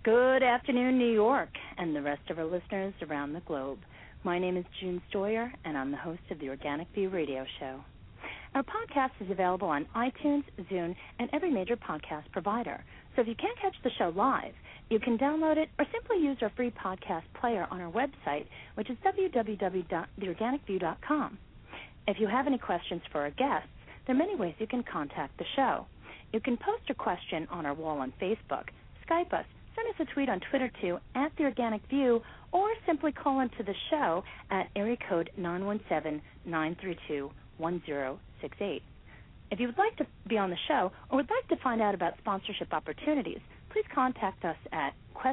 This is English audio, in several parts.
Good afternoon, New York, and the rest of our listeners around the globe. My name is June Stoyer, and I'm the host of the Organic View radio show. Our podcast is available on iTunes, Zune, and every major podcast provider. So if you can't catch the show live, you can download it or simply use our free podcast player on our website, which is www.theorganicview.com. If you have any questions for our guests, there are many ways you can contact the show. You can post a question on our wall on Facebook, Skype us, send us a tweet on Twitter to @TheOrganicView, or simply call into the show at area code 917-932-1068. If you would like to be on the show or would like to find out about sponsorship opportunities, please contact us at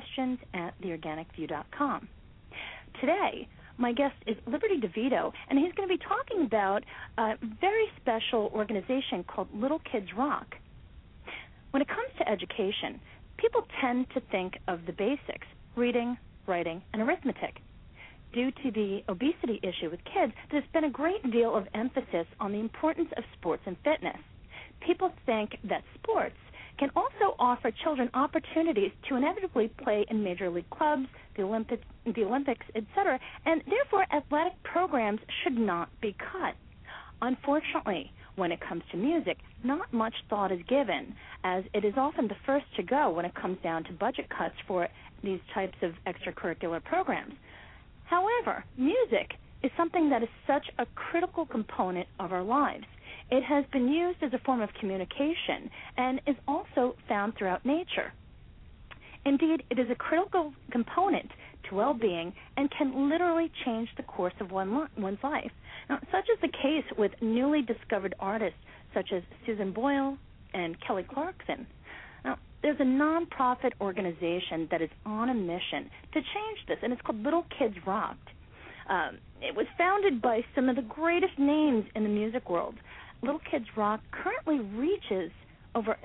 questions@theorganicview.com. Today, my guest is Liberty DeVito, and he's going to be talking about a very special organization called Little Kids Rock. When it comes to education, people tend to think of the basics, reading, writing, and arithmetic. Due to the obesity issue with kids, there's been a great deal of emphasis on the importance of sports and fitness. People think that sports can also offer children opportunities to inevitably play in major league clubs, the Olympics, etc., and therefore athletic programs should not be cut. Unfortunately, when it comes to music, not much thought is given, as it is often the first to go when it comes down to budget cuts for these types of extracurricular programs. However, music is something that is such a critical component of our lives. It has been used as a form of communication and is also found throughout nature. Indeed, it is a critical component to well-being and can literally change the course of one's life. Now, such is the case with newly discovered artists such as Susan Boyle and Kelly Clarkson. Now, there's a nonprofit organization that is on a mission to change this, and it's called Little Kids Rock. It was founded by some of the greatest names in the music world. Little Kids Rock currently reaches over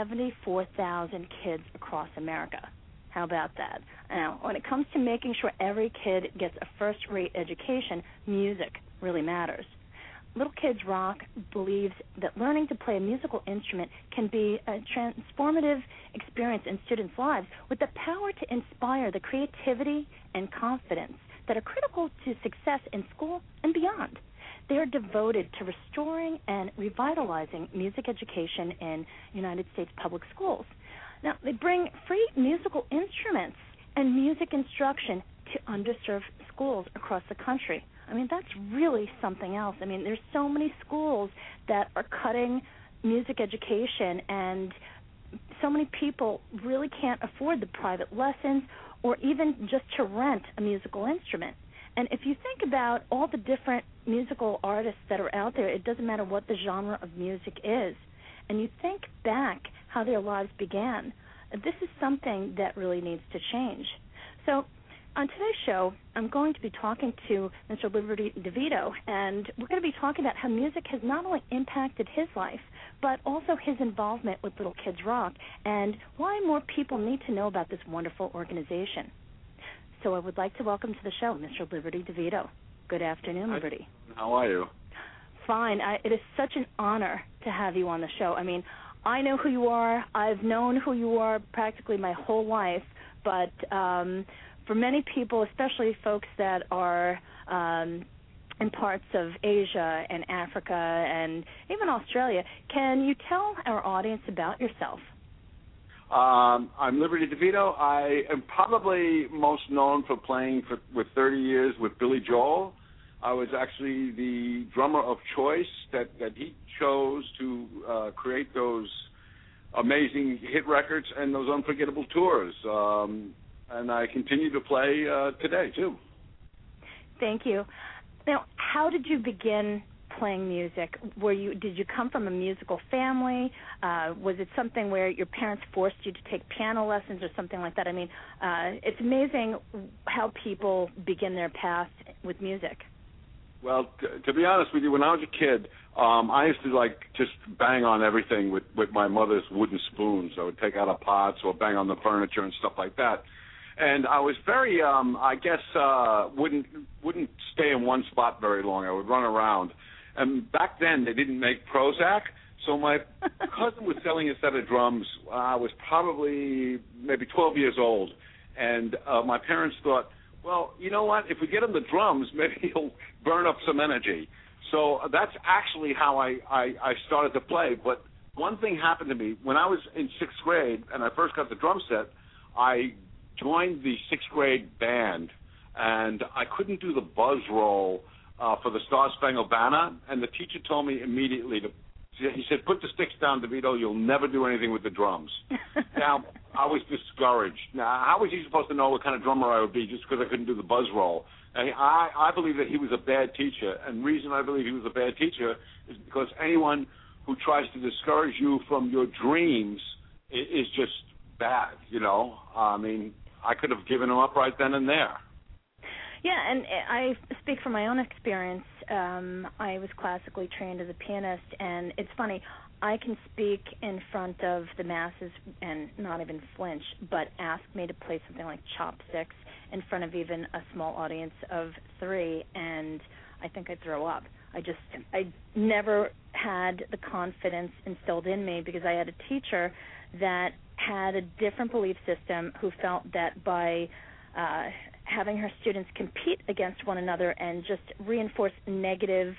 74,000 kids across America. How about that? Now, when it comes to making sure every kid gets a first-rate education, music really matters. Little Kids Rock believes that learning to play a musical instrument can be a transformative experience in students' lives with the power to inspire the creativity and confidence that are critical to success in school and beyond. They are devoted to restoring and revitalizing music education in United States public schools. Now, they bring free musical instruments and music instruction to underserved schools across the country. I mean, that's really something else. I mean, there's so many schools that are cutting music education, and so many people really can't afford the private lessons or even just to rent a musical instrument. And if you think about all the different musical artists that are out there, it doesn't matter what the genre of music is, and you think back how their lives began, this is something that really needs to change. So on today's show, I'm going to be talking to Mr. Liberty DeVito, and we're going to be talking about how music has not only impacted his life, but also his involvement with Little Kids Rock, and why more people need to know about this wonderful organization. So I would like to welcome to the show Mr. Liberty DeVito. Good afternoon, Liberty. How are you? Fine. It is such an honor to have you on the show. I mean, I know who you are. I've known who you are practically my whole life, but for many people, especially folks that are in parts of Asia and Africa and even Australia, can you tell our audience about yourself? I'm Liberty DeVito. I am probably most known for playing with 30 years with Billy Joel. I was actually the drummer of choice that he chose to create those amazing hit records and those unforgettable tours. And I continue to play today, too. Thank you. Now, how did you begin playing music? Did you come from a musical family? Was it something where your parents forced you to take piano lessons or something like that? I mean, it's amazing how people begin their path with music. Well, to be honest with you, when I was a kid, I used to just bang on everything with my mother's wooden spoons. I would take out a pots or bang on the furniture and stuff like that. And I was very, wouldn't stay in one spot very long. I would run around. And back then, they didn't make Prozac, So my cousin was selling a set of drums. I was probably maybe 12 years old, and my parents thought, well, you know what? If we get him the drums, maybe he'll burn up some energy. So that's actually how I started to play. But one thing happened to me. When I was in sixth grade and I first got the drum set, I joined the sixth grade band, and I couldn't do the buzz roll for the Star Spangled Banner, and the teacher told me immediately he said, put the sticks down, DeVito, you'll never do anything with the drums. Now, I was discouraged. Now, how was he supposed to know what kind of drummer I would be just because I couldn't do the buzz roll? And I believe that he was a bad teacher, and the reason I believe he was a bad teacher is because anyone who tries to discourage you from your dreams is just bad, you know? I mean, I could have given him up right then and there. Yeah, and I speak from my own experience. I was classically trained as a pianist, and it's funny, I can speak in front of the masses and not even flinch, but ask me to play something like Chopsticks in front of even a small audience of 3, and I think I'd throw up. I never had the confidence instilled in me because I had a teacher that had a different belief system who felt that by having her students compete against one another and just reinforce negative,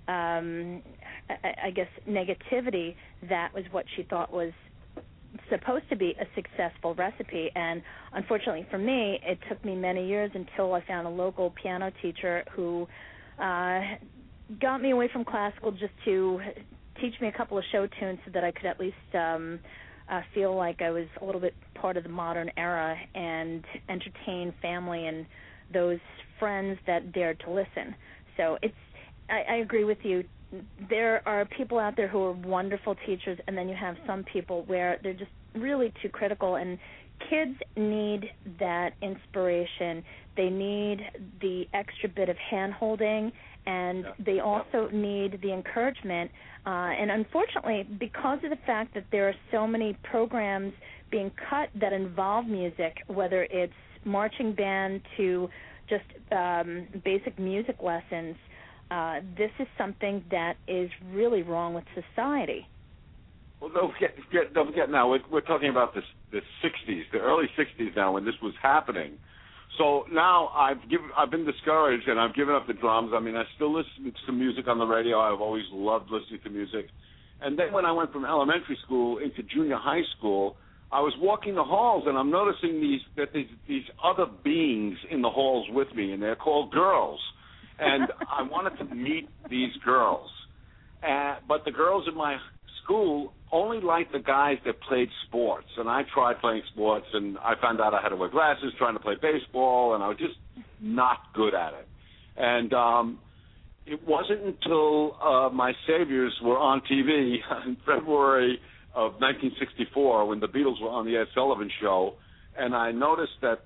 I guess, negativity, that was what she thought was supposed to be a successful recipe. And unfortunately for me, it took me many years until I found a local piano teacher who got me away from classical just to teach me a couple of show tunes so that I could at least feel like I was a little bit part of the modern era and entertain family and those friends that dared to listen. So I agree with you. There are people out there who are wonderful teachers, and then you have some people where they're just really too critical, and kids need that inspiration. They need the extra bit of hand-holding, and they also need the encouragement. And unfortunately, because of the fact that there are so many programs being cut that involve music, whether it's marching band to just basic music lessons, this is something that is really wrong with society. Well, don't forget now, we're talking about the 60s, the early 60s now when this was happening. So now I've been discouraged and I've given up the drums. I mean, I still listen to music on the radio. I've always loved listening to music. And then when I went from elementary school into junior high school, I was walking the halls and I'm noticing these other beings in the halls with me, and they're called girls. And I wanted to meet these girls. But the girls in my school only liked the guys that played sports, and I tried playing sports, and I found out I had to wear glasses trying to play baseball, and I was just not good at it. And it wasn't until my saviors were on TV in February of 1964 when the Beatles were on the Ed Sullivan Show, and I noticed that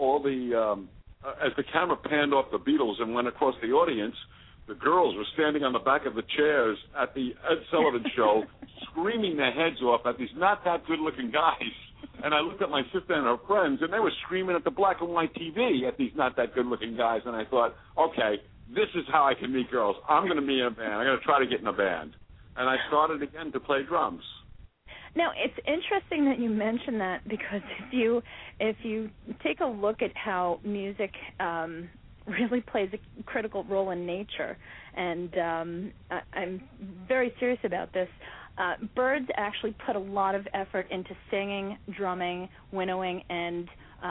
as the camera panned off the Beatles and went across the audience, the girls were standing on the back of the chairs at the Ed Sullivan Show screaming their heads off at these not that good-looking guys. And I looked at my sister and her friends, and they were screaming at the black and white TV at these not that good-looking guys. And I thought, okay, this is how I can meet girls. I'm going to be in a band. I'm going to try to get in a band. And I started again to play drums. Now, it's interesting that you mention that because if you take a look at how music really plays a critical role in nature, and I'm very serious about this. Birds actually put a lot of effort into singing, drumming, winnowing, and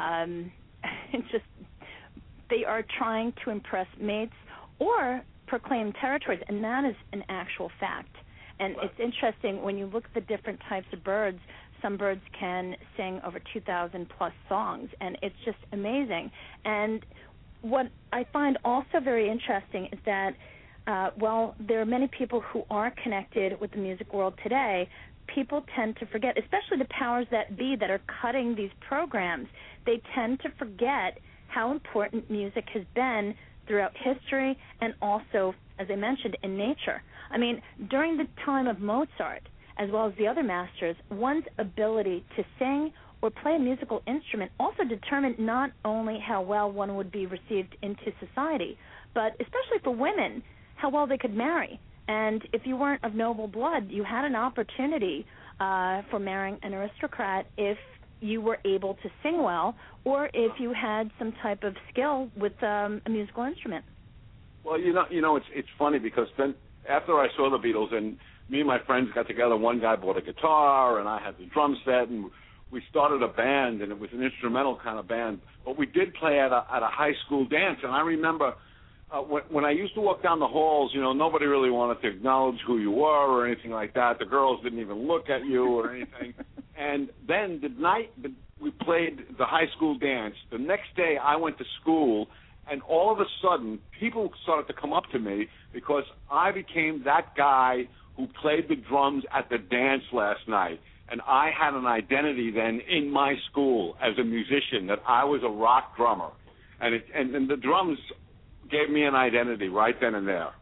they are trying to impress mates or proclaim territories, and that is an actual fact. And it's interesting when you look at the different types of birds. Some birds can sing over 2,000 plus songs, and it's just amazing. And what I find also very interesting is that while there are many people who are connected with the music world today, people tend to forget, especially the powers that be that are cutting these programs, they tend to forget how important music has been throughout history and also, as I mentioned, in nature. I mean, during the time of Mozart, as well as the other masters, one's ability to sing or play a musical instrument also determined not only how well one would be received into society, but especially for women, how well they could marry. And if you weren't of noble blood, you had an opportunity for marrying an aristocrat if you were able to sing well or if you had some type of skill with a musical instrument. Well, it's funny because then after I saw the Beatles and me and my friends got together, one guy bought a guitar and I had the drum set, and we started a band, and it was an instrumental kind of band. But we did play at a high school dance, and I remember when I used to walk down the halls, nobody really wanted to acknowledge who you were or anything like that. The girls didn't even look at you or anything. And then the night that we played the high school dance, the next day I went to school, and all of a sudden people started to come up to me because I became that guy who played the drums at the dance last night. And I had an identity then in my school as a musician that I was a rock drummer. And the drums gave me an identity right then and there.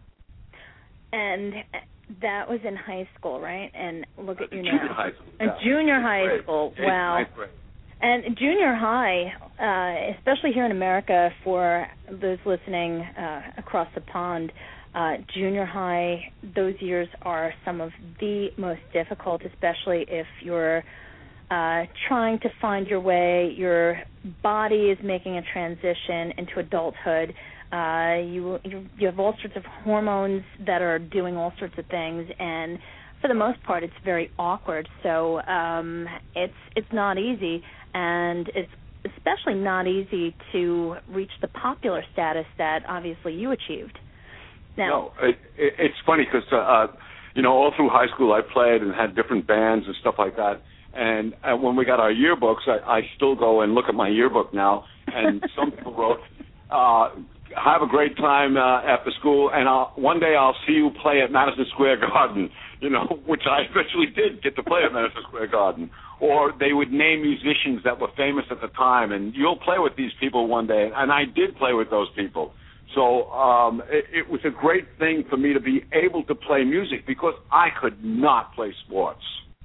And that was in high school, right? And look at you now. Junior high school. Yeah. Junior high school. Wow. And junior high, especially here in America, for those listening across the pond, junior high, those years are some of the most difficult, especially if you're trying to find your way. Your body is making a transition into adulthood. You have all sorts of hormones that are doing all sorts of things, and for the most part, it's very awkward. So it's not easy, and it's especially not easy to reach the popular status that obviously you achieved. Now, no, it's funny because all through high school I played and had different bands and stuff like that. And when we got our yearbooks, I still go and look at my yearbook now, and some people wrote, have a great time after school, and one day I'll see you play at Madison Square Garden, which I eventually did get to play at Madison Square Garden. Or they would name musicians that were famous at the time, and you'll play with these people one day. And I did play with those people. So it was a great thing for me to be able to play music because I could not play sports.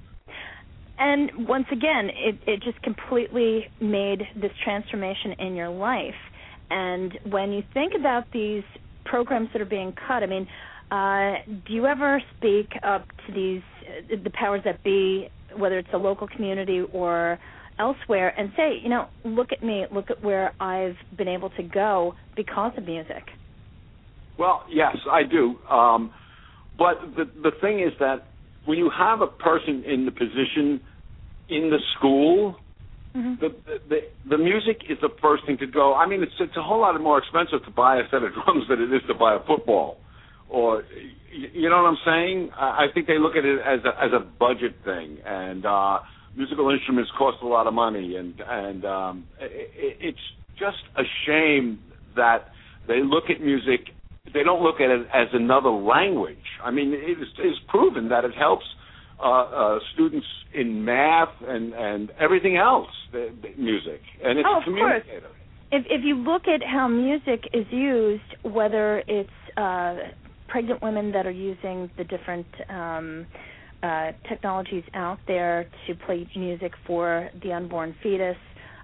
And once again, it just completely made this transformation in your life. And when you think about these programs that are being cut, I mean, do you ever speak up to the powers that be, whether it's a local community or elsewhere, and say, look at me, look at where I've been able to go because of music? Well, yes, I do. But the thing is that when you have a person in the position in the school, mm-hmm. the music is the first thing to go. I mean, it's a whole lot more expensive to buy a set of drums than it is to buy a football. Or, you know what I'm saying? I think they look at it as a budget thing, and musical instruments cost a lot of money, and it's just a shame that they look at music. They don't look at it as another language. I mean, it is proven that it helps students in math and everything else, the music, and it's a communicator. Course. If you look at how music is used, whether it's pregnant women that are using the different technologies out there to play music for the unborn fetus,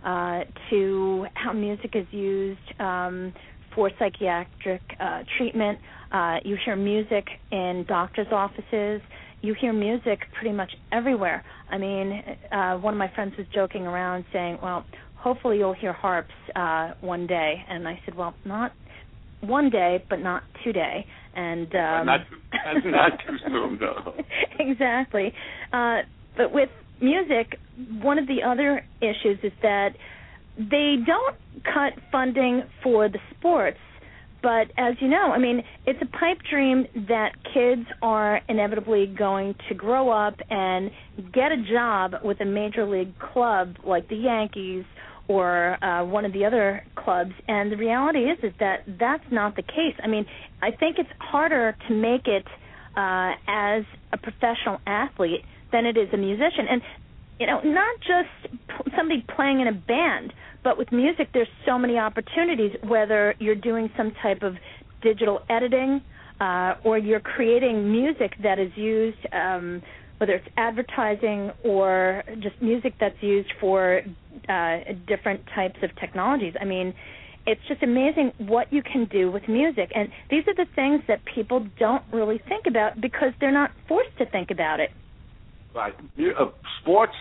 to how music is used for psychiatric treatment. You hear music in doctors' offices. You hear music pretty much everywhere. I mean, one of my friends was joking around saying, well, hopefully you'll hear harps one day. And I said, well, not one day, but not today. And not too soon, though. Exactly. But with music, one of the other issues is that they don't cut funding for the sports. But as you know, I mean, it's a pipe dream that kids are inevitably going to grow up and get a job with a major league club like the Yankees or one of the other clubs. And the reality is that that's not the case. I mean, I think it's harder to make it as a professional athlete than it is a musician. And, not just somebody playing in a band, but with music, there's so many opportunities, whether you're doing some type of digital editing or you're creating music that is used, whether it's advertising or just music that's used for different types of technologies. I mean, it's just amazing what you can do with music. And these are the things that people don't really think about because they're not forced to think about it. Right. Sports,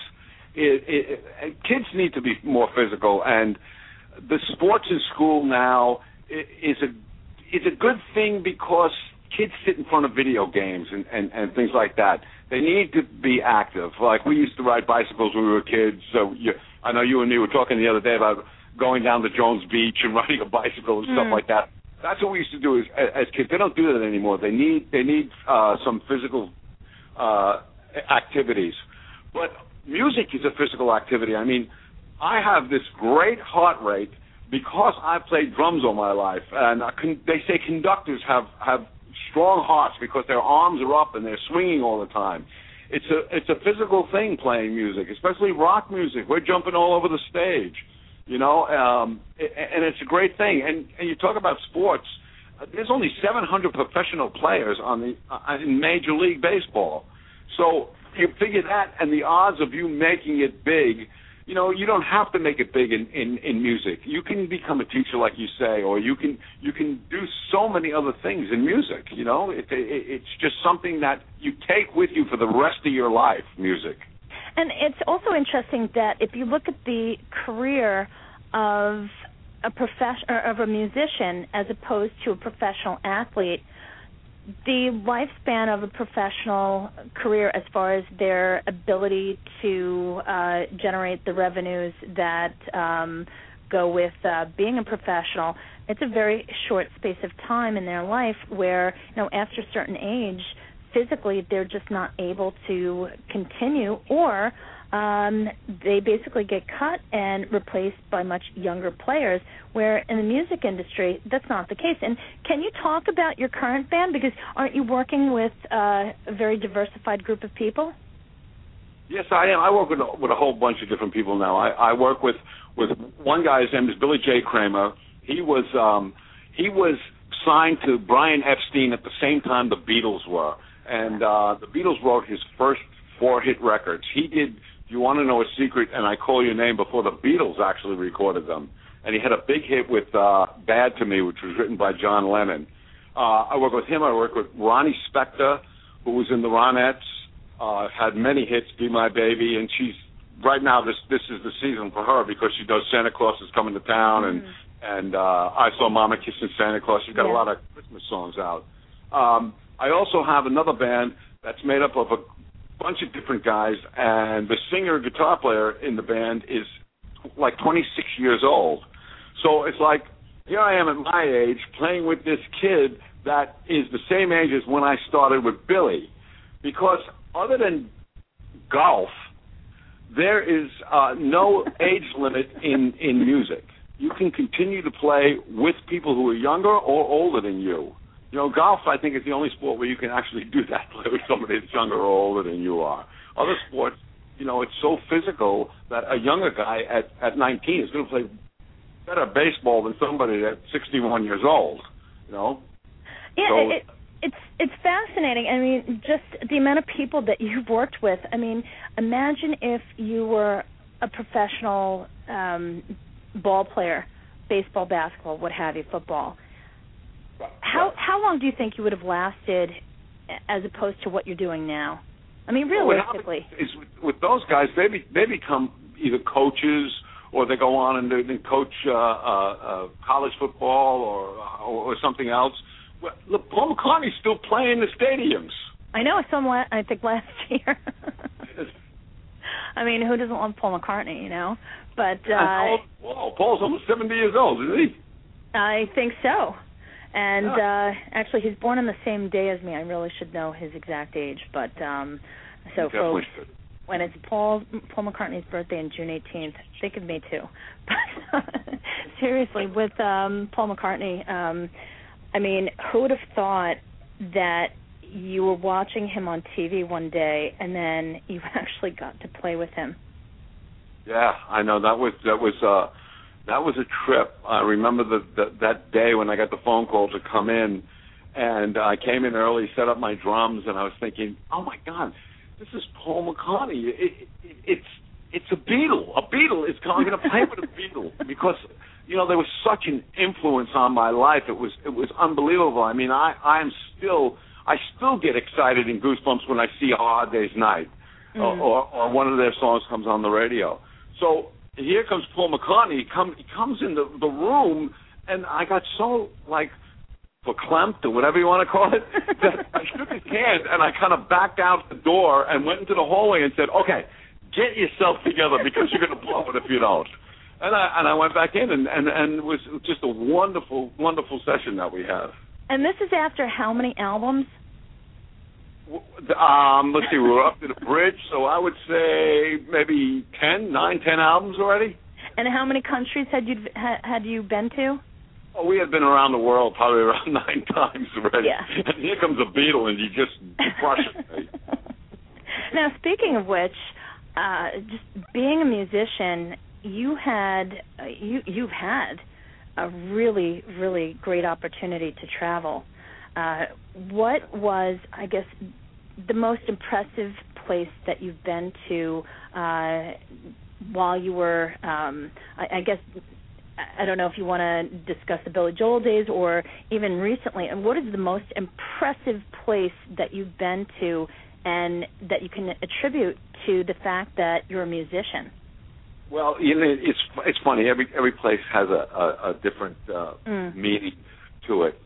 kids need to be more physical, and the sports in school now is a good thing because kids sit in front of video games and things like that. They need to be active. Like we used to ride bicycles when we were kids. So I know you and me were talking the other day about going down to Jones Beach and riding a bicycle and stuff like that. That's what we used to do as kids. They don't do that anymore. They need some physical activities. But music is a physical activity. I mean, I have this great heart rate because I've played drums all my life, and they say conductors have strong hearts because their arms are up and they're swinging all the time. It's a physical thing playing music, especially rock music. We're jumping all over the stage, and it's a great thing. And you talk about sports. There's only 700 professional players in Major League Baseball. So you figure that, and the odds of you making it big, you don't have to make it big in music. You can become a teacher, like you say, or you can do so many other things in music. It's just something that you take with you for the rest of your life. Music. And it's also interesting that if you look at the career of a musician as opposed to a professional athlete, the lifespan of a professional career as far as their ability to generate the revenues that go with being a professional, it's a very short space of time in their life where, after a certain age, physically they're just not able to continue, or they basically get cut and replaced by much younger players, where in the music industry, that's not the case. And can you talk about your current band? Because aren't you working with a very diversified group of people? Yes, I am. I work with a whole bunch of different people now. I work with one guy, his name is Billy J. Kramer. He was signed to Brian Epstein at the same time the Beatles were. And the Beatles wrote his first 4-hit records. He did You Want to Know a Secret and I Call Your Name before the Beatles actually recorded them. And he had a big hit with Bad to Me, which was written by John Lennon. I work with him. I work with Ronnie Spector, who was in the Ronettes, had many hits, Be My Baby, and she's right now this is the season for her because she does Santa Claus Is Coming to Town and I Saw Mama Kissing Santa Claus. She's got a lot of Christmas songs out. I also have another band that's made up of a bunch of different guys, and the singer guitar player in the band is like 26 years old. So it's like, here I am at my age playing with this kid that is the same age as when I started with Billy. Because other than golf, there is no age limit in music. You can continue to play with people who are younger or older than you. Golf, I think, is the only sport where you can actually do that, play with somebody that's younger or older than you are. Other sports, it's so physical that a younger guy at 19 is going to play better baseball than somebody at 61 years old, Yeah, so, it's fascinating. I mean, just the amount of people that you've worked with. I mean, imagine if you were a professional ball player, baseball, basketball, what have you, football. How long do you think you would have lasted as opposed to what you're doing now? I mean, realistically. With those guys, they become either coaches or they go on and they coach college football or something else. Well, look, Paul McCartney's still playing the stadiums. I know. I saw him, I think, last year. I mean, who doesn't love Paul McCartney, But Paul's almost 70 years old, isn't he? I think so. And actually, he's born on the same day as me. I really should know his exact age. But so folks, when it's Paul McCartney's birthday on June 18th, think of me too. But seriously, with Paul McCartney, I mean, who would have thought that you were watching him on TV one day and then you actually got to play with him? Yeah, I know. That was a trip. I remember that day when I got the phone call to come in, and I came in early, set up my drums, and I was thinking, oh my God, this is Paul McCartney. It's a Beatle. A Beatle is going to play with a Beatle because there was such an influence on my life. It was unbelievable. I mean, I still get excited and goosebumps when I see A Hard Day's Night, or one of their songs comes on the radio. So here comes Paul McCartney. He comes in the room, and I got so verklempt, or whatever you want to call it, that I shook his hand and I kind of backed out the door and went into the hallway and said, "Okay, get yourself together because you're going to blow it if you don't." And I went back in, and it was just a wonderful, wonderful session that we had. And this is after how many albums? Let's see, we were up to the bridge, so I would say maybe 10 albums already. And how many countries had you been to? Oh, we had been around the world probably around 9 times already. Yeah. And here comes a Beatle, and he just crushes me. Now, speaking of which, just being a musician, you've had a really, really great opportunity to travel. What was, I guess, the most impressive place that you've been to while you were, I guess, I don't know if you want to discuss the Billy Joel days or even recently, and what is the most impressive place that you've been to and that you can attribute to the fact that you're a musician? Well, it's funny. Every place has a different meaning to it.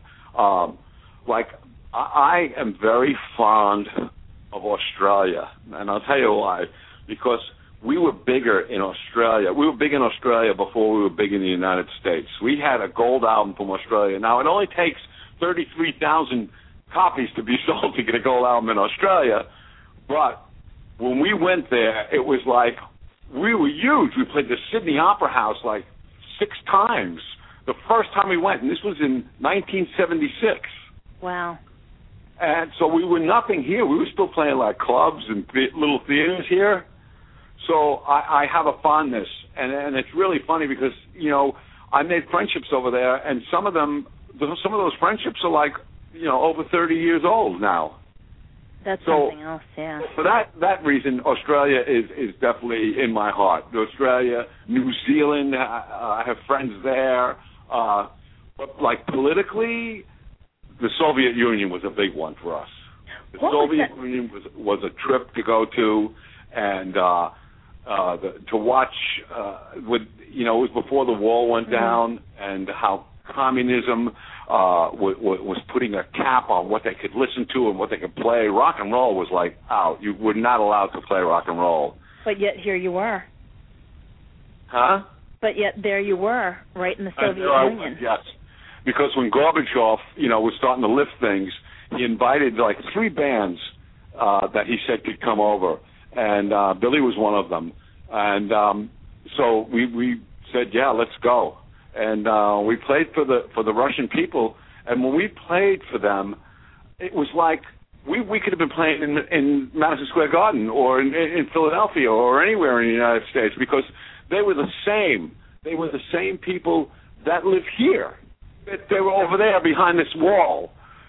I am very fond of Australia, and I'll tell you why. Because we were bigger in Australia. We were big in Australia before we were big in the United States. We had a gold album from Australia. Now, it only takes 33,000 copies to be sold to get a gold album in Australia, but when we went there, it was like we were huge. We played the Sydney Opera House 6 times the first time we went, and this was in 1976. Wow. And so we were nothing here. We were still playing clubs and little theaters here. So I have a fondness, and it's really funny because, I made friendships over there, and some of those friendships are over 30 years old now. That's something else, yeah. For that reason, Australia is definitely in my heart. Australia, New Zealand, I have friends there. But politically, the Soviet Union was a big one for us. The Soviet Union was a trip to go to, and to watch. It was before the wall went down, and how communism was putting a cap on what they could listen to and what they could play. Rock and roll was out. You were not allowed to play rock and roll. But yet here you were. Huh? But yet there you were, right in the Soviet Union. Yes. Because when Gorbachev, was starting to lift things, he invited 3 bands that he said could come over, and Billy was one of them. And so we said, yeah, let's go. And we played for the Russian people, and when we played for them, it was like we could have been playing in Madison Square Garden or in Philadelphia or anywhere in the United States, because they were the same. They were the same people that live here. They were over there behind this wall.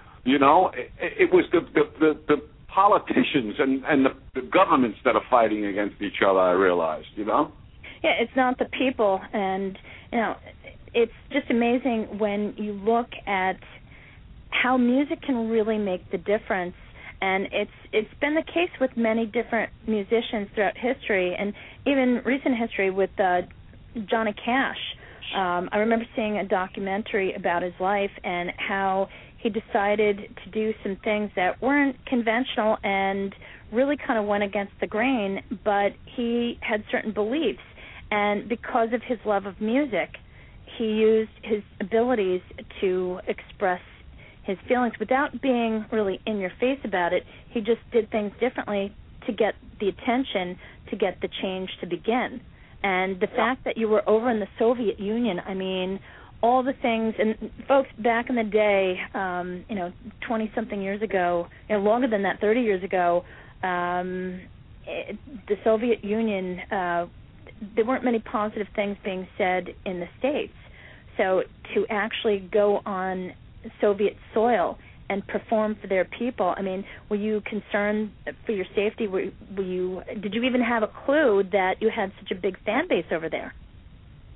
It was the politicians and the governments that are fighting against each other, I realized, Yeah, it's not the people. And, it's just amazing when you look at how music can really make the difference. And it's been the case with many different musicians throughout history, and even recent history with Johnny Cash. I remember seeing a documentary about his life and how he decided to do some things that weren't conventional and really kind of went against the grain, but he had certain beliefs. And because of his love of music, he used his abilities to express his feelings without being really in your face about it. He just did things differently to get the attention, to get the change to begin. And the fact that you were over in the Soviet Union, all the things, and folks back in the day, 20-something years ago, longer than that, 30 years ago, the Soviet Union, there weren't many positive things being said in the States. So to actually go on Soviet soil and perform for their people, were you concerned for your safety? Did you even have a clue that you had such a big fan base over there?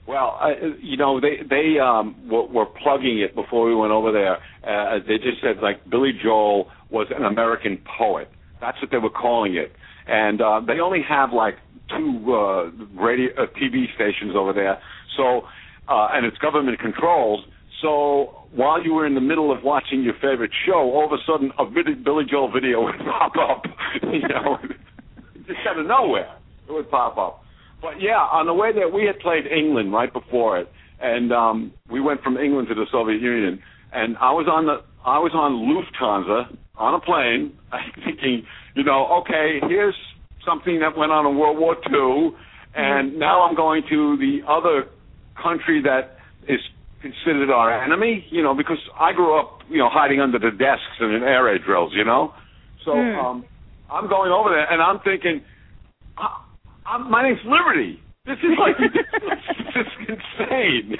Well, they were plugging it before we went over there. They just said like Billy Joel was an American poet. That's what they were calling it, and they only have like 2 radio TV stations over there. So, and it's government controlled. So while you were in the middle of watching your favorite show, all of a sudden a Billy Joel video would pop up. Just out of nowhere, it would pop up. But yeah, on the way there, we had played England right before it, and we went from England to the Soviet Union. And I was on Lufthansa on a plane, thinking, okay, here's something that went on in World War II, and now I'm going to the other country that is considered our enemy, because I grew up, hiding under the desks and in air raid drills, So I'm going over there, and I'm thinking, my name's Liberty. This is like, this is insane.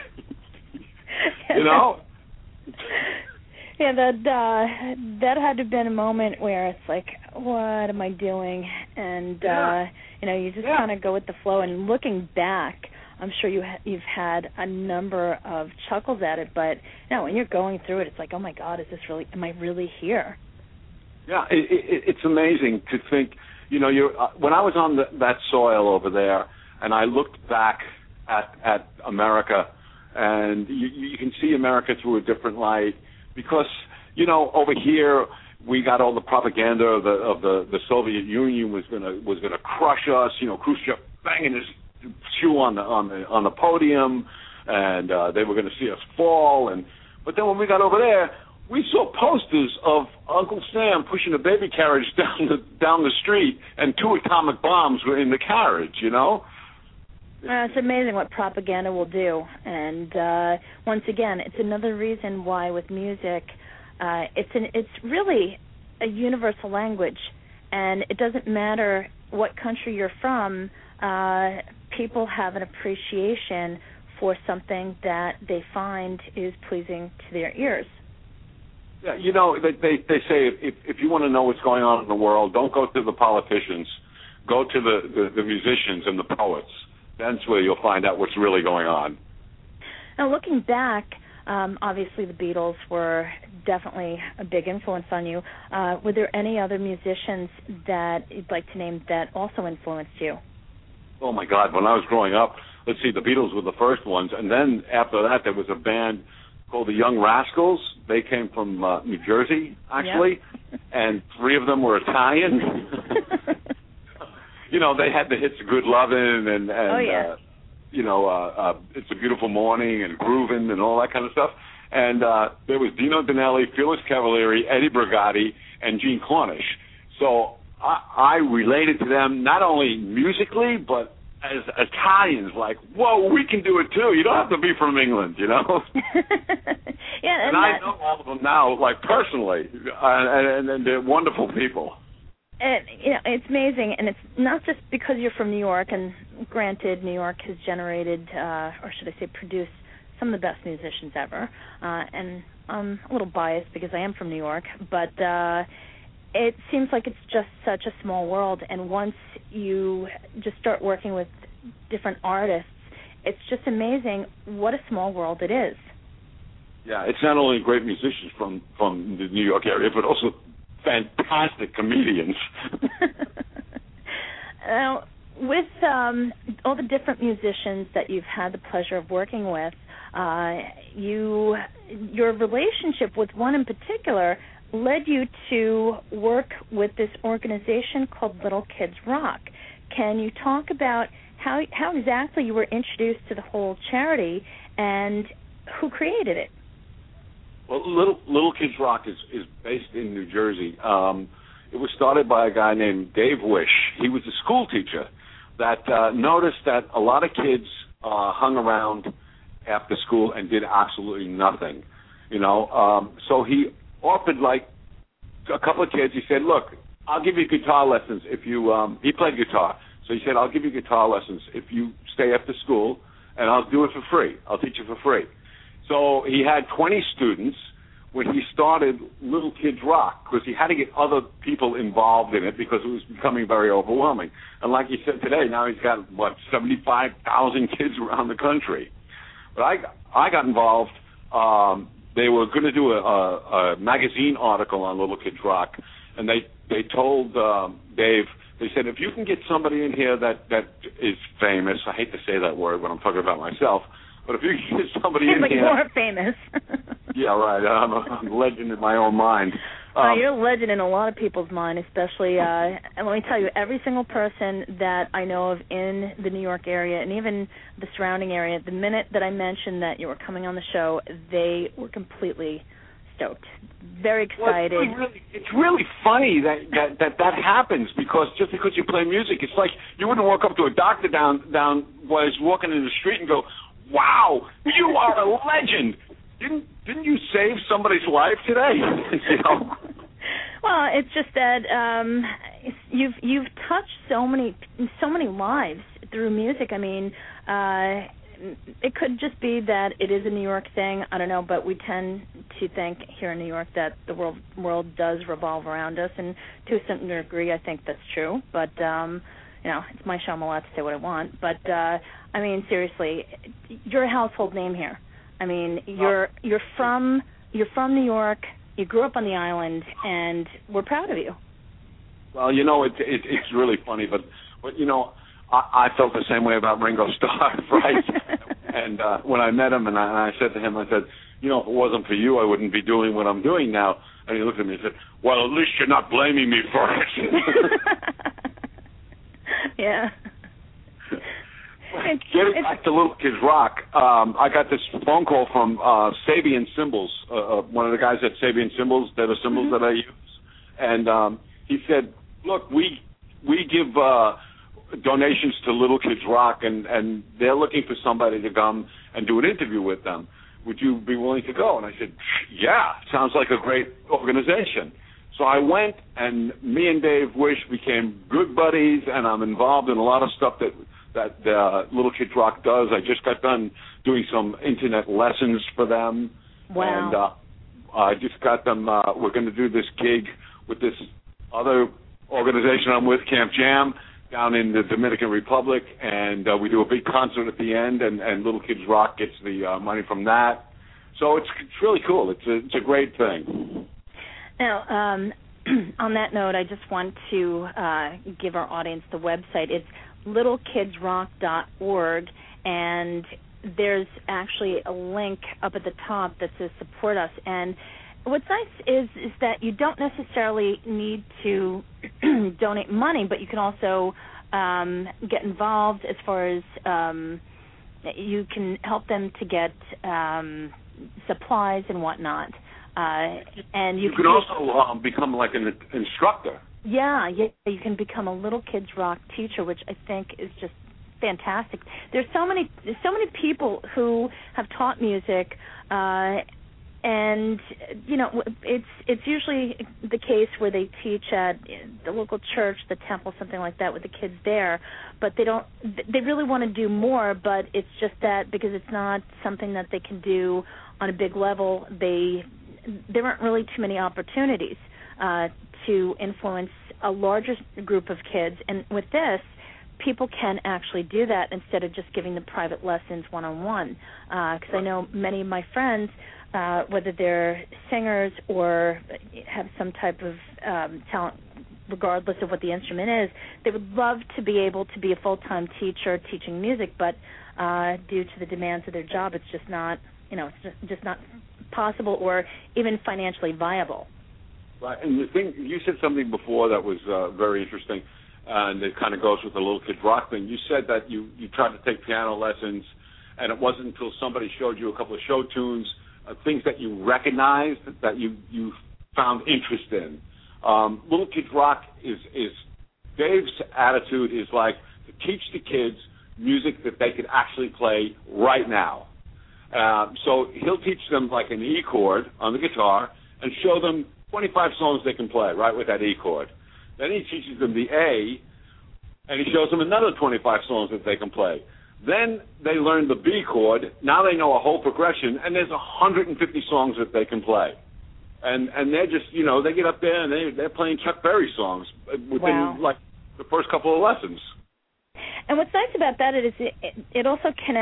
Yeah, that had to have been a moment where it's like, what am I doing? And you just kind of go with the flow. And looking back, I'm sure you've had a number of chuckles at it, but when you're going through it, it's like, oh my God, am I really here? Yeah, it's amazing to think. When I was on that soil over there, and I looked back at America, and you can see America through a different light, because over here we got all the propaganda of the Soviet Union was gonna crush us. Khrushchev banging his shoe on the podium, and they were going to see us fall. But then when we got over there, we saw posters of Uncle Sam pushing a baby carriage down the street, and 2 atomic bombs were in the carriage. It's amazing what propaganda will do. And once again, it's another reason why with music, it's really a universal language, and it doesn't matter what country you're from. People have an appreciation for something that they find is pleasing to their ears. Yeah, they say if you want to know what's going on in the world, don't go to the politicians. Go to the musicians and the poets. That's where you'll find out what's really going on. Now, looking back, obviously the Beatles were definitely a big influence on you. Were there any other musicians that you'd like to name that also influenced you? Oh, my God. When I was growing up, let's see, the Beatles were the first ones. And then after that, there was a band called the Young Rascals. They came from New Jersey, actually, and 3 of them were Italian. They had the hits Good Lovin' and It's a Beautiful Morning and Groovin' and all that kind of stuff. And there was Dino Danelli, Phyllis Cavalieri, Eddie Brigatti, and Gene Cornish. So I related to them not only musically, but as Italians, like, whoa, we can do it too. You don't have to be from England, Yeah, and I know all of them now, like personally, and they're wonderful people. And it's amazing, and it's not just because you're from New York. And granted, New York has generated, or should I say, produced some of the best musicians ever. And I'm a little biased because I am from New York, but it seems like it's just such a small world, and once you just start working with different artists, it's just amazing what a small world it is. Yeah, it's not only great musicians from the New York area, but also fantastic comedians. Now, with all the different musicians that you've had the pleasure of working with, your relationship with one in particular led you to work with this organization called Little Kids Rock. Can you talk about how exactly you were introduced to the whole charity and who created it? Well, Little Kids Rock is based in New Jersey. It was started by a guy named Dave Wish. He was a school teacher that noticed that a lot of kids hung around after school and did absolutely nothing. So he offered like a couple of kids. He said, "Look, I'll give you guitar lessons if you." He played guitar, so he said, "I'll give you guitar lessons if you stay after school, and I'll do it for free. I'll teach you for free." So he had 20 students when he started Little Kids Rock, because he had to get other people involved in it because it was becoming very overwhelming. And like you said today, now he's got 75,000 kids around the country. But I got involved. They were going to do a magazine article on Little Kids Rock, and they told Dave, they said, if you can get somebody in here that is famous, I hate to say that word when I'm talking about myself, but if you can get somebody in here... more famous. Yeah, right. I'm a legend in my own mind. You're a legend in a lot of people's mind, especially, and let me tell you, every single person that I know of in the New York area and even the surrounding area, the minute that I mentioned that you were coming on the show, they were completely stoked, very excited. Well, it's really funny that happens, because just because you play music, it's like you wouldn't walk up to a doctor down while he's walking in the street and go, "Wow, you are a legend. Didn't you save somebody's life today?" You know? Well, it's just that you've touched so many lives through music. I mean, it could just be that it is a New York thing. I don't know, but we tend to think here in New York that the world does revolve around us, and to a certain degree, I think that's true. But it's my show. I'm allowed to say what I want. But I mean, seriously, you're a household name here. I mean, you're from New York. You grew up on the island, and we're proud of you. Well, it's really funny, but I felt the same way about Ringo Starr, right? And when I met him, and I said to him, I said, if it wasn't for you, I wouldn't be doing what I'm doing now. And he looked at me and said, well, at least you're not blaming me for it. Yeah. Getting back to Little Kids Rock, I got this phone call from Sabian Cymbals, one of the guys at Sabian Cymbals. They're the cymbals that I use. And he said, look, we give donations to Little Kids Rock, and they're looking for somebody to come and do an interview with them. Would you be willing to go? And I said, yeah, sounds like a great organization. So I went, and me and Dave Wish became good buddies, and I'm involved in a lot of stuff that Little Kids Rock does. I just got done doing some internet lessons for them. Wow. And I just got them, we're going to do this gig with this other organization I'm with, Camp Jam, down in the Dominican Republic, and we do a big concert at the end, and Little Kids Rock gets the money from that. So it's really cool. It's a great thing. Now, on that note, I just want to give our audience the website. It's littlekidsrock.org, and there's actually a link up at the top that says support us. And what's nice is that you don't necessarily need to donate money, but you can also get involved as far as you can help them to get supplies and whatnot. And you can also become like an instructor. Yeah, you can become a Little Kids Rock teacher, which I think is just fantastic. There's so many people who have taught music, and it's usually the case where they teach at the local church, the temple, something like that, with the kids there. But they really want to do more, but it's just that because it's not something that they can do on a big level, there aren't really too many opportunities to influence a larger group of kids. And with this, people can actually do that instead of just giving the private lessons one-on-one. Because I know many of my friends, whether they're singers or have some type of talent, regardless of what the instrument is, they would love to be able to be a full-time teacher teaching music, but due to the demands of their job, it's just not, it's just not possible or even financially viable. Right, and you said something before that was very interesting, and it kind of goes with the Little Kids Rock thing. You said that you tried to take piano lessons, and it wasn't until somebody showed you a couple of show tunes, things that you recognized that you found interest in. Little Kids Rock is Dave's attitude is like to teach the kids music that they could actually play right now. So he'll teach them like an E chord on the guitar and show them 25 songs they can play right with that E chord. Then he teaches them the A, and he shows them another 25 songs that they can play. Then they learn the B chord. Now they know a whole progression, and there's 150 songs that they can play. And they're just, they get up there and they're playing Chuck Berry songs within like the first couple of lessons. And what's nice about that is it also connects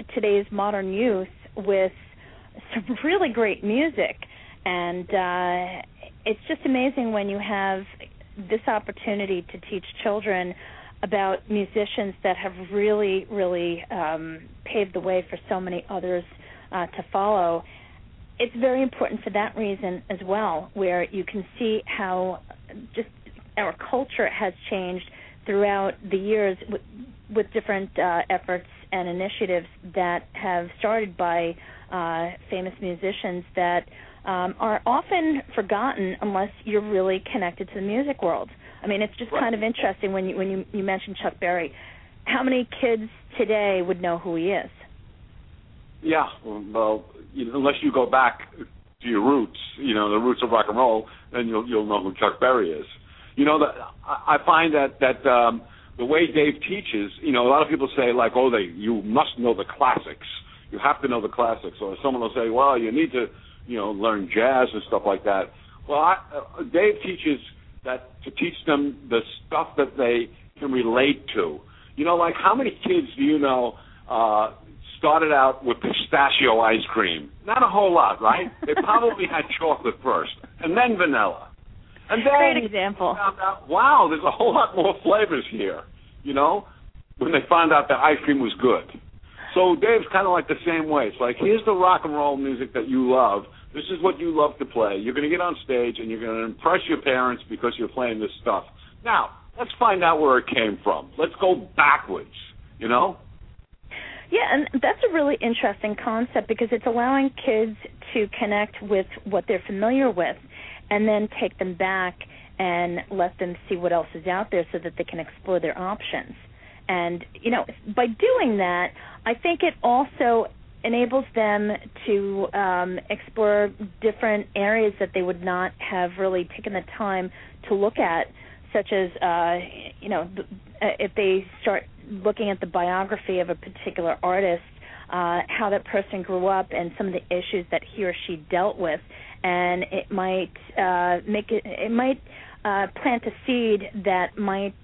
today's modern youth with some really great music. And it's just amazing when you have this opportunity to teach children about musicians that have really, really paved the way for so many others to follow. It's very important for that reason as well, where you can see how just our culture has changed throughout the years with different efforts and initiatives that have started by famous musicians that are often forgotten unless you're really connected to the music world. I mean, it's just kind of interesting when you mentioned Chuck Berry. How many kids today would know who he is? Yeah, well, unless you go back to your roots, the roots of rock and roll, then you'll know who Chuck Berry is. I find that the way Dave teaches, a lot of people say like, you must know the classics. You have to know the classics. Or someone will say, well, you need to, learn jazz and stuff like that. Well, Dave teaches that to teach them the stuff that they can relate to. Like how many kids do you know started out with pistachio ice cream? Not a whole lot, right? They probably had chocolate first, and then vanilla. And then great example. Found out, wow, there's a whole lot more flavors here, when they found out that ice cream was good. So Dave's kind of like the same way. It's like, here's the rock and roll music that you love. This is what you love to play. You're going to get on stage, and you're going to impress your parents because you're playing this stuff. Now, let's find out where it came from. Let's go backwards, Yeah, and that's a really interesting concept because it's allowing kids to connect with what they're familiar with and then take them back and let them see what else is out there so that they can explore their options. And, by doing that, I think it also enables them to explore different areas that they would not have really taken the time to look at, such as, if they start looking at the biography of a particular artist, how that person grew up and some of the issues that he or she dealt with, and it might plant a seed that might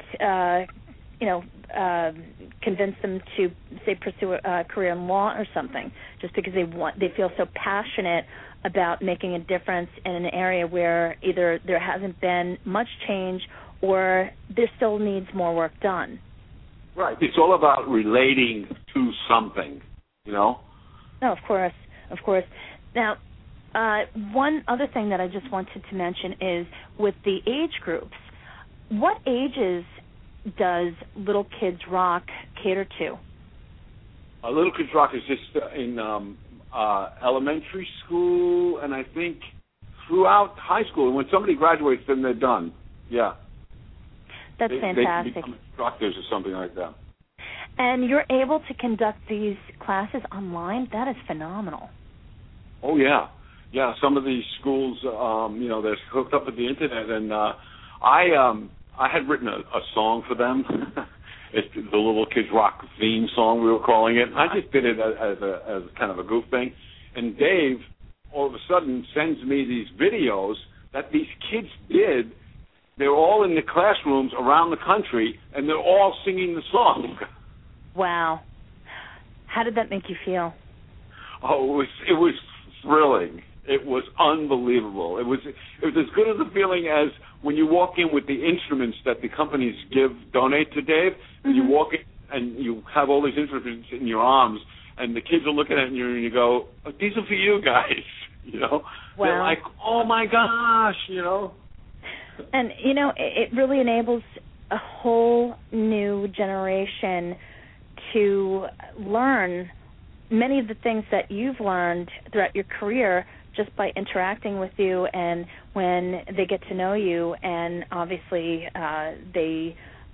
convince them to, say, pursue a career in law or something, just because they feel so passionate about making a difference in an area where either there hasn't been much change or there still needs more work done. Right. It's all about relating to something, No, of course. Now, one other thing that I just wanted to mention is with the age groups, what ages does Little Kids Rock cater to? Little Kids Rock is just in elementary school, and I think throughout high school. When somebody graduates, then they're done. Yeah. That's fantastic. They become instructors or something like that. And you're able to conduct these classes online? That is phenomenal. Oh, yeah. Yeah, some of these schools, they're hooked up with the Internet, and I had written a song for them. It's the Little Kids Rock theme song, we were calling it. I just did it as kind of a goof thing. And Dave, all of a sudden, sends me these videos that these kids did. They're all in the classrooms around the country, and they're all singing the song. Wow. How did that make you feel? Oh, it was thrilling. It was unbelievable. It was as good of a feeling as when you walk in with the instruments that the companies donate to Dave, and you walk in and you have all these instruments in your arms, and the kids are looking at you and you go, oh, these are for you guys, Wow. They're like, oh my gosh, And, it really enables a whole new generation to learn many of the things that you've learned throughout your career just by interacting with you, and when they get to know you and obviously they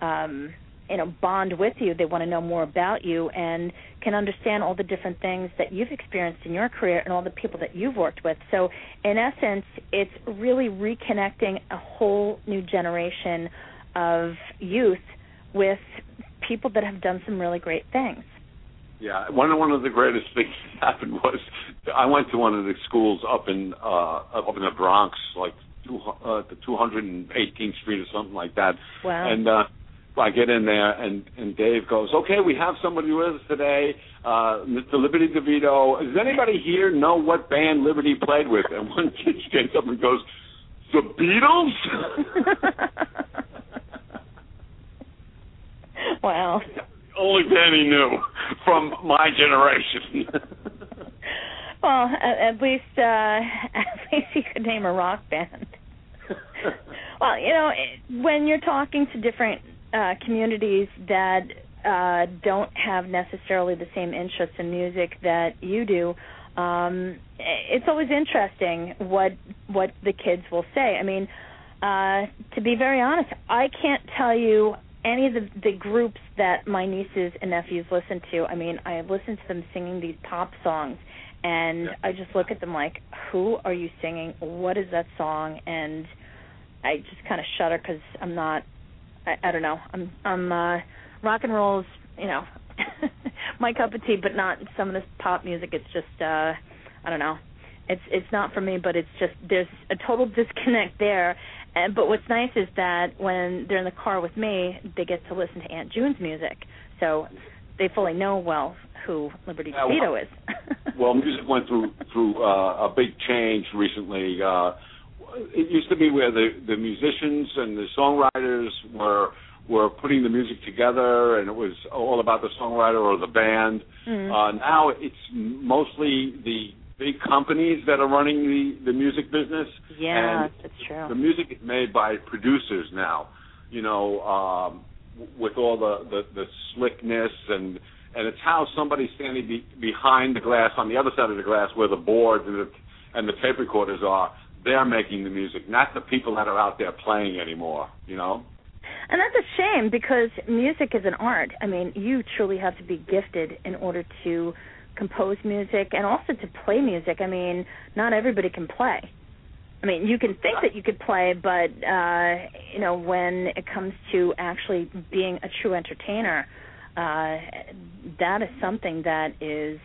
bond with you, they want to know more about you and can understand all the different things that you've experienced in your career and all the people that you've worked with. So in essence, it's really reconnecting a whole new generation of youth with people that have done some really great things. Yeah, one of the greatest things that happened was I went to one of the schools up in the Bronx, like the 218th Street or something like that. Wow. And I get in there, and Dave goes, okay, we have somebody with us today, Mr. Liberty DeVito. Does anybody here know what band Liberty played with? And one kid stands up and goes, the Beatles? Wow. Only band he knew from my generation. Well, at least you could name a rock band. Well, when you're talking to different communities that don't have necessarily the same interests in music that you do, it's always interesting what the kids will say. I mean, to be very honest, I can't tell you any of the groups that my nieces and nephews listen to. I mean, I listen to them singing these pop songs, and I just look at them like, who are you singing? What is that song? And I just kind of shudder because I'm not, I don't know, I'm rock and roll's, my cup of tea, but not some of this pop music. It's just, I don't know. It's not for me, but it's just, there's a total disconnect there. But what's nice is that when they're in the car with me, they get to listen to Aunt June's music. So they fully know, well, who Liberty DeVito is. Well, music went through a big change recently. It used to be where the musicians and the songwriters were putting the music together, and it was all about the songwriter or the band. Mm-hmm. Now it's mostly the big companies that are running the music business. Yeah, that's true. The music is made by producers now, with all the slickness, and it's how somebody standing behind the glass on the other side of the glass where the boards and the tape recorders are, they're making the music, not the people that are out there playing anymore, And that's a shame because music is an art. I mean, you truly have to be gifted in order to compose music and also to play music. I mean, not everybody can play. I mean, you can think that you could play, but, when it comes to actually being a true entertainer, that is something that is,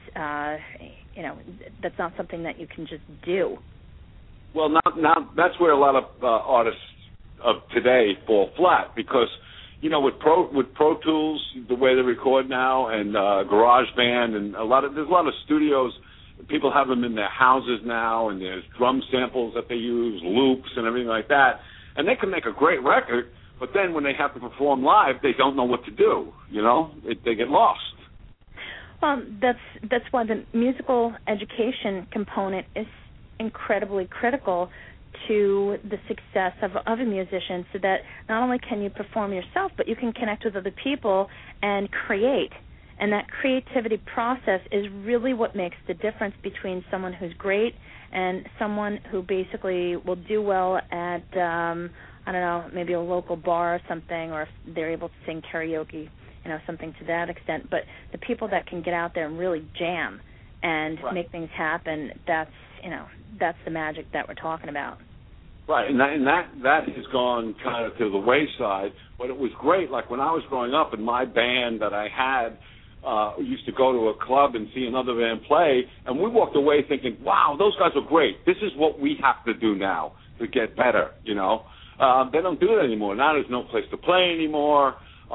that's not something that you can just do. Well, now that's where a lot of artists of today fall flat because, with Pro Tools, the way they record now, and GarageBand, and there's a lot of studios. People have them in their houses now, and there's drum samples that they use, loops, and everything like that. And they can make a great record, but then when they have to perform live, they don't know what to do. They get lost. Well, that's why the musical education component is incredibly critical to the success of a musician, so that not only can you perform yourself, but you can connect with other people and create. And that creativity process is really what makes the difference between someone who's great and someone who basically will do well at, maybe a local bar or something, or if they're able to sing karaoke, something to that extent. But the people that can get out there and really jam and make things happen, that's the magic that we're talking about. Right, and that has gone kind of to the wayside. But it was great. Like when I was growing up, in my band that I had, used to go to a club and see another band play, and we walked away thinking, "Wow, those guys are great. This is what we have to do now to get better." They don't do it anymore. Now there's no place to play anymore.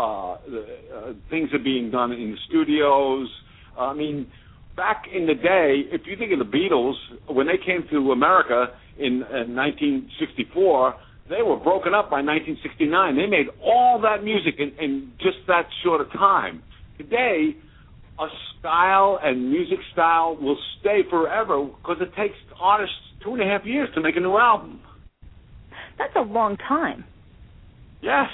Things are being done in the studios. I mean, back in the day, if you think of the Beatles, when they came to America in 1964, they were broken up by 1969. They made all that music in just that short a time. Today, a style and music style will stay forever because it takes artists 2.5 years to make a new album. That's a long time. Yes.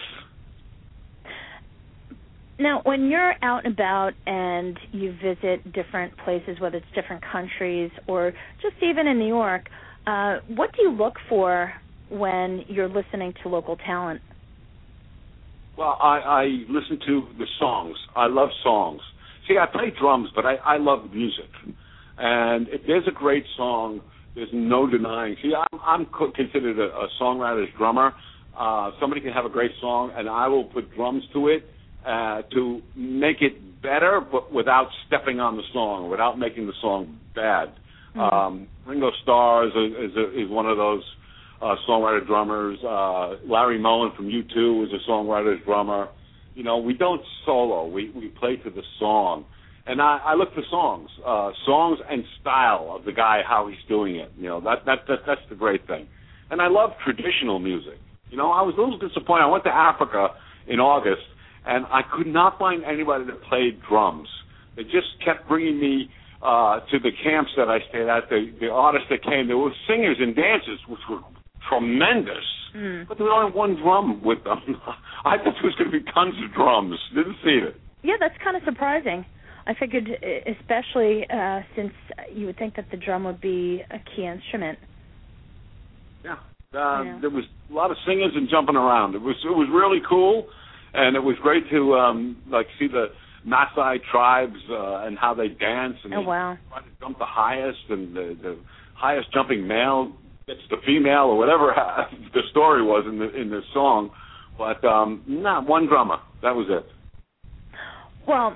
Now, when you're out and about and you visit different places, whether it's different countries or just even in New York, what do you look for when you're listening to local talent? Well, I listen to the songs. I love songs. See, I play drums, but I love music. And if there's a great song, there's no denying. See, I'm considered a songwriter's drummer. Somebody can have a great song, and I will put drums to it to make it better, but without stepping on the song, without making the song bad. Mm-hmm. Ringo Starr is one of those songwriter drummers. Larry Mullen from U2 is a songwriter's drummer. we don't solo. We play to the song. And I look for songs and style of the guy, how he's doing it. That's the great thing. And I love traditional music. I was a little disappointed. I went to Africa in August, and I could not find anybody that played drums. They just kept bringing me to the camps that I stayed at. The artists that came, there were singers and dancers, which were tremendous. But there was only one drum with them. I thought there was going to be tons of drums. Didn't see it. Yeah, that's kind of surprising. I figured, especially since you would think that the drum would be a key instrument. Yeah. There was a lot of singers and jumping around. It was really cool, and it was great to see the Maasai tribes and how they dance and they try to jump the highest, and the highest jumping male gets the female or whatever the story was in the song. But not one drummer. That was it. Well,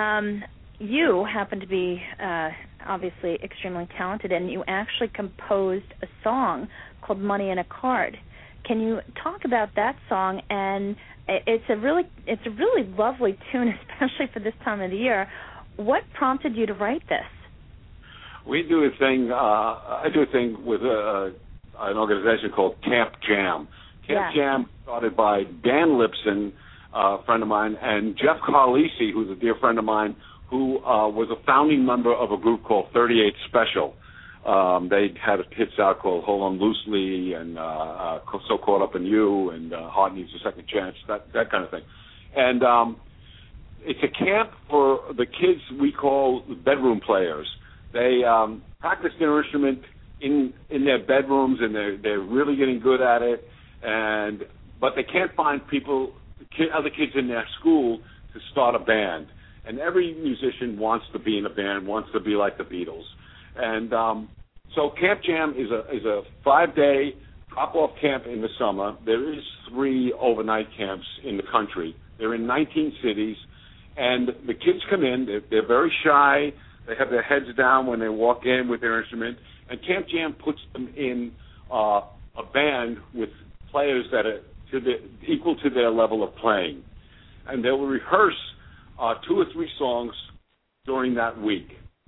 you happen to be obviously extremely talented, and you actually composed a song called "Money in a Card." Can you talk about that song? And it's a really lovely tune, especially for this time of the year. What prompted you to write this? We do a thing. I do a thing with an organization called Camp Jam. Camp Jam started by Dan Lipson, a friend of mine, and Jeff Carlisi, who's a dear friend of mine, who was a founding member of a group called 38 Special. They had hits out called Hold On Loosely and So Caught Up in You and Heart Needs a Second Chance, that kind of thing. And it's a camp for the kids we call bedroom players. They practice their instrument in their bedrooms, and they're really getting good at it. But they can't find other kids in their school to start a band. And every musician wants to be in a band, wants to be like the Beatles. And so Camp Jam is a 5-day drop-off camp in the summer. There is 3 overnight camps in the country. They're in 19 cities. And the kids come in. They're very shy. They have their heads down when they walk in with their instrument. And Camp Jam puts them in a band with players that are equal to their level of playing. And they will rehearse 2 or 3 songs during that week.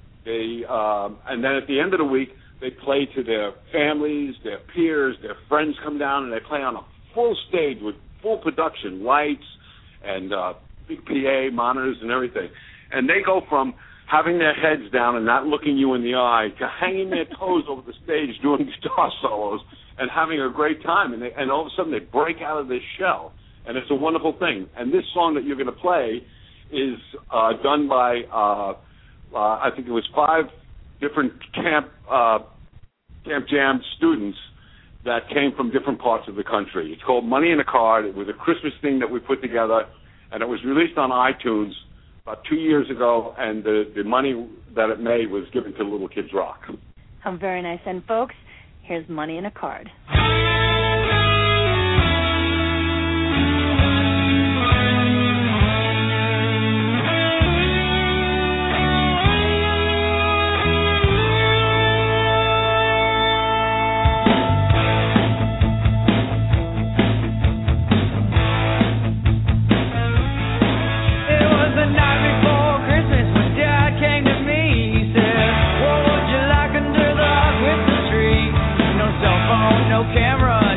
And then at the end of the week, they play to their families, their peers, their friends come down, and they play on a full stage with full production, lights and big PA monitors and everything. And they go from having their heads down and not looking you in the eye to hanging their toes over the stage doing guitar solos and having a great time. And all of a sudden they break out of this shell. And it's a wonderful thing. And this song that you're going to play is done by, I think it was 5 different Camp Jam students that came from different parts of the country. It's called Money in a Card. It was a Christmas thing that we put together, and it was released on iTunes about 2 years ago, and the money that it made was given to Little Kids Rock. Oh, very nice. And folks, here's Money in a Card. Camera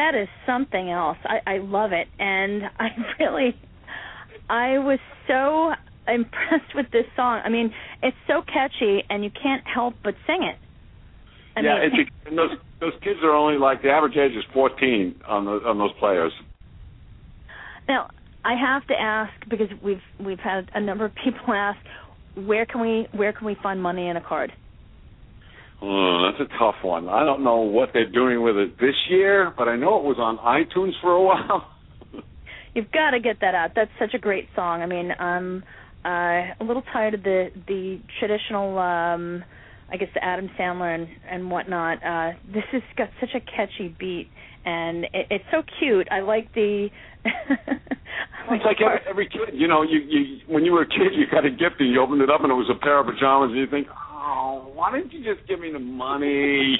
That is something else. I love it, and I was so impressed with this song. I mean, it's so catchy, and you can't help but sing it. And those kids are only like, the average age is 14 on those players. Now, I have to ask, because we've had a number of people ask, where can we find money in a card? Oh, that's a tough one. I don't know what they're doing with it this year, but I know it was on iTunes for a while. You've got to get that out. That's such a great song. I mean, I'm a little tired of the traditional, I guess, the Adam Sandler and whatnot. This has got such a catchy beat, and it's so cute. I like the... It's like every kid, you know, you when you were a kid, you got a gift and you opened it up and it was a pair of pajamas and you think, oh, why didn't you just give me the money?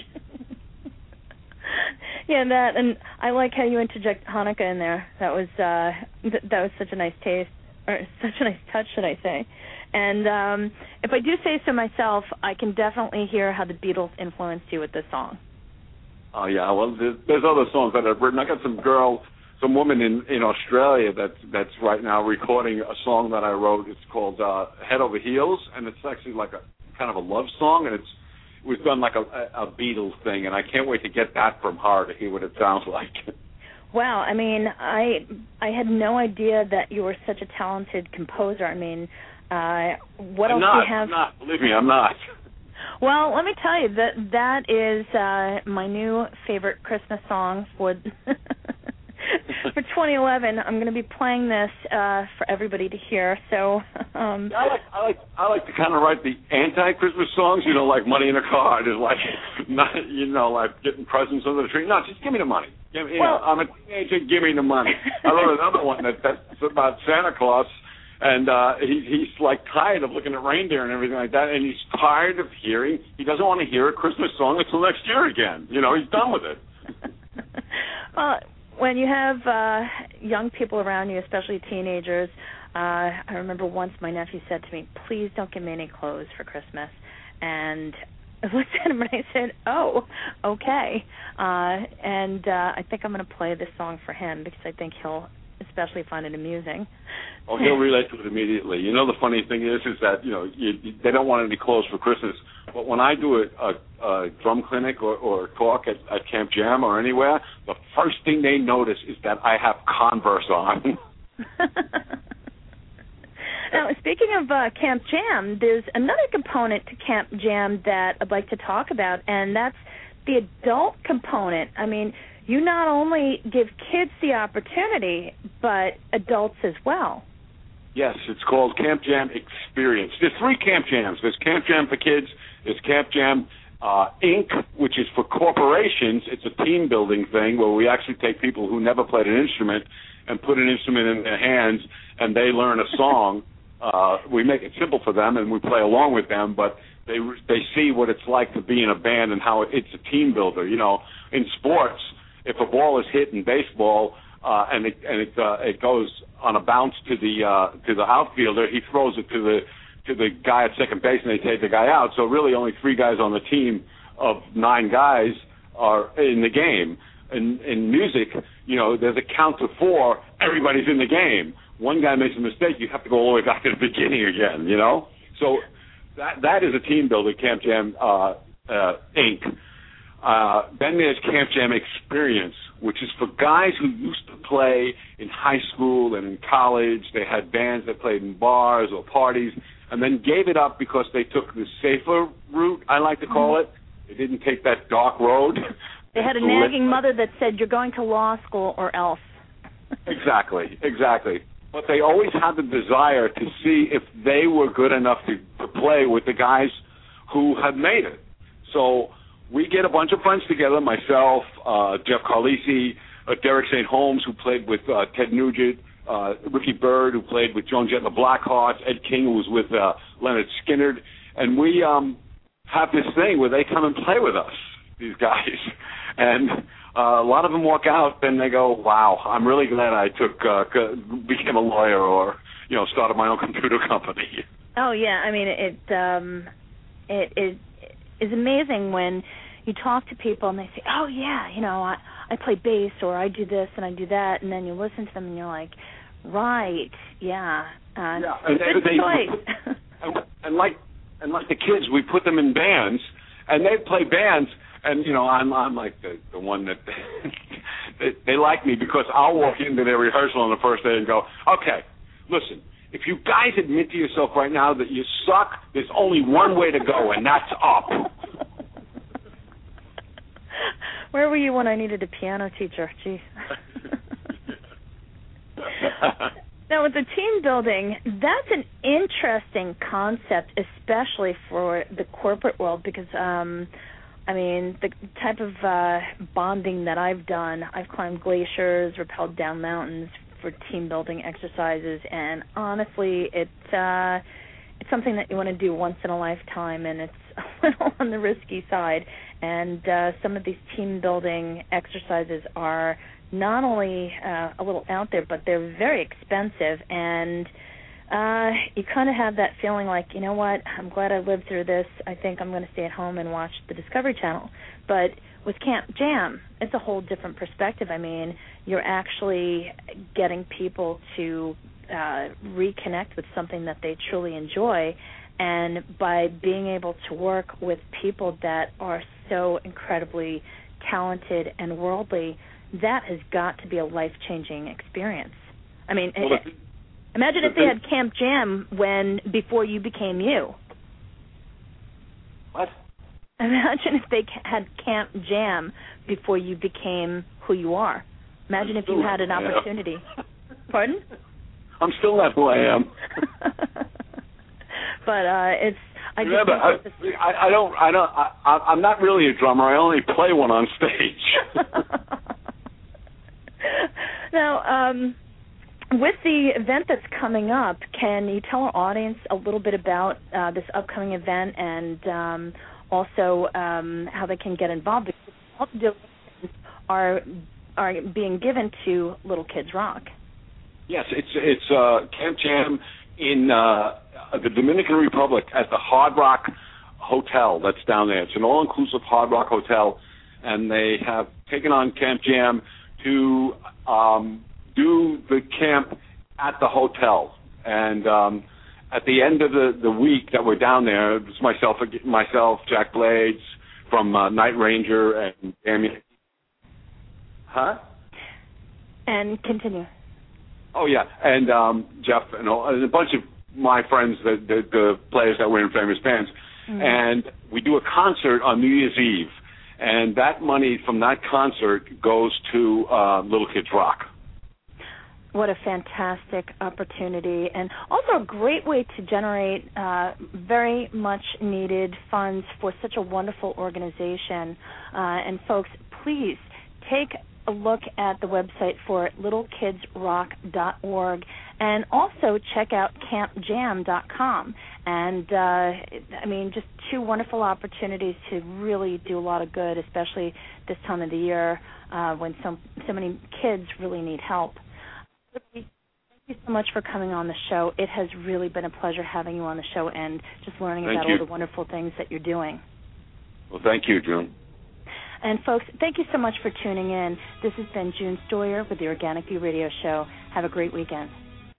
Yeah, and I like how you interject Hanukkah in there. That was such a nice taste, or such a nice touch, should I say. And if I do say so myself, I can definitely hear how the Beatles influenced you with this song. Oh, yeah, well, there's other songs that I've written. I got some woman in Australia that's right now recording a song that I wrote. It's called Head Over Heels, and it's actually like a kind of a love song, and it was done like a Beatles thing, and I can't wait to get that from her to hear what it sounds like. Wow, I mean, I had no idea that you were such a talented composer. I mean, what else do you have? I'm not. Believe me, I'm not. Well, let me tell you, that is my new favorite Christmas song for 2011. I'm going to be playing this for everybody to hear. So I like to kind of write the anti-Christmas songs. You know, like Money in a Card is like, not, you know, like getting presents under the tree. No, just give me the money. I'm a teenager. Give me the money. I wrote another one that's about Santa Claus. And he's like tired of looking at reindeer and everything like that, and he's tired of hearing. He doesn't want to hear a Christmas song until next year again. You know, he's done with it. Well, when you have young people around you, especially teenagers, I remember once my nephew said to me, "Please don't give me any clothes for Christmas." And I looked at him and I said, "Oh, okay." I think I'm going to play this song for him because I think he'll especially find it amusing. Oh, he'll relate to it immediately. You know, the funny thing is that, you know, they don't want any clothes for Christmas. But when I do a drum clinic or talk at Camp Jam or anywhere, the first thing they notice is that I have Converse on. Now, speaking of Camp Jam, there's another component to Camp Jam that I'd like to talk about, and that's the adult component. I mean, you not only give kids the opportunity, but adults as well. Yes, it's called Camp Jam Experience. There's 3 Camp Jams. There's Camp Jam for kids. There's Camp Jam Inc., which is for corporations. It's a team-building thing where we actually take people who never played an instrument and put an instrument in their hands, and they learn a song. We make it simple for them, and we play along with them, but they see what it's like to be in a band and how it's a team builder. You know, in sports, if a ball is hit in baseball and it goes on a bounce to the outfielder, he throws it to the guy at second base and they take the guy out. So really only 3 guys on the team of 9 guys are in the game. In music, you know, there's a count to 4, everybody's in the game. One guy makes a mistake, you have to go all the way back to the beginning again, you know? So that is a team builder, Camp Jam Inc. Then there's Camp Jam Experience, which is for guys who used to play in high school and in college. They had bands that played in bars or parties and then gave it up because they took the safer route, I like to call it. They didn't take that dark road. They had a nagging mother that said, "You're going to law school or else." Exactly. But they always had the desire to see if they were good enough to play with the guys who had made it. So we get a bunch of friends together, myself, Jeff Carlisi, Derek St. Holmes, who played with Ted Nugent, Ricky Byrd, who played with Joan Jett and the Blackhearts, Ed King, who was with Leonard Skinner. And we have this thing where they come and play with us, these guys. And a lot of them walk out, and they go, "Wow, I'm really glad I became a lawyer or, you know, started my own computer company." Oh, yeah. I mean, it is amazing when you talk to people and they say, "Oh, yeah, you know, I play bass or I do this and I do that, and then you listen to them and you're like, right, yeah, good choice. and like the kids, we put them in bands, and they play bands, and I'm like the one that they like me because I'll walk into their rehearsal on the first day and go, okay, listen. If you guys admit to yourself right now that you suck, there's only one way to go, and that's up. Where were you when I needed a piano teacher? Gee. Now, with the team building, that's an interesting concept, especially for the corporate world, because, the type of bonding that I've done, I've climbed glaciers, rappelled down mountains, for team building exercises, and honestly, it's something that you want to do once in a lifetime, and it's a little on the risky side. And some of these team building exercises are not only a little out there, but they're very expensive, and you kind of have that feeling like, you know what, I'm glad I lived through this. I think I'm going to stay at home and watch the Discovery Channel. But with Camp Jam, it's a whole different perspective. I mean, you're actually getting people to reconnect with something that they truly enjoy, and by being able to work with people that are so incredibly talented and worldly, that has got to be a life-changing experience. I mean, imagine if they had Camp Jam before you became you. What? Imagine if they had Camp Jam before you became who you are. Imagine if you had an opportunity. Pardon? I'm still not who I am. But it's. I'm not really a drummer. I only play one on stage. Now, with the event that's coming up, can you tell our audience a little bit about this upcoming event and also how they can get involved? Because all the donations are being given to Little Kids Rock. Yes, it's Camp Jam in the Dominican Republic at the Hard Rock Hotel that's down there. It's an all-inclusive Hard Rock Hotel, and they have taken on Camp Jam to do the camp at the hotel. And at the end of the week that we're down there, it's myself, Jack Blades from Night Ranger, and Damien. Huh? And continue. Oh, yeah, and Jeff and a bunch of my friends, the players that were in famous bands. Mm-hmm. And we do a concert on New Year's Eve, and that money from that concert goes to Little Kids Rock. What a fantastic opportunity, and also a great way to generate very much needed funds for such a wonderful organization. And folks, please take a look at the website for littlekidsrock.org, and also check out campjam.com. And, just two wonderful opportunities to really do a lot of good, especially this time of the year when so many kids really need help. Thank you so much for coming on the show. It has really been a pleasure having you on the show and just learning about all the wonderful things that you're doing. Well, thank you, June. And, folks, thank you so much for tuning in. This has been June Stoyer with the Organic View Radio Show. Have a great weekend.